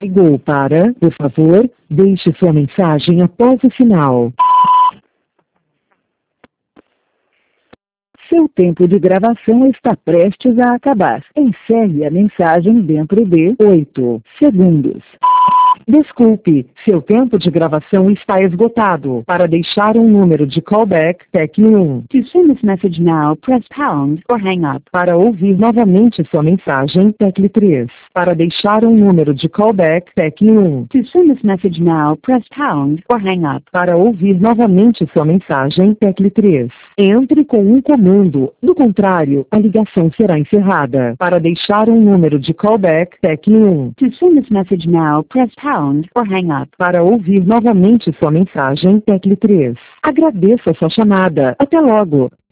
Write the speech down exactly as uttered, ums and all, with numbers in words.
Ligou para, por favor, deixe sua mensagem após o sinal. Seu tempo de gravação está prestes a acabar. Encerre a mensagem dentro de oito segundos. Desculpe, seu tempo de gravação está esgotado. Para deixar um número de callback, tecle um. To send this message now, press pound or hang up. Para ouvir novamente sua mensagem, tecle três. Para deixar um número de callback, tecle um. To send this message now, press pound or hang up. Para ouvir novamente sua mensagem, tecle três. Entre com um comando, do contrário, a ligação será encerrada. Para deixar um número de callback, tecle um. To send this message now, press pound or hang up. Para ouvir novamente sua mensagem, tecle três. Agradeço a sua chamada. Até logo.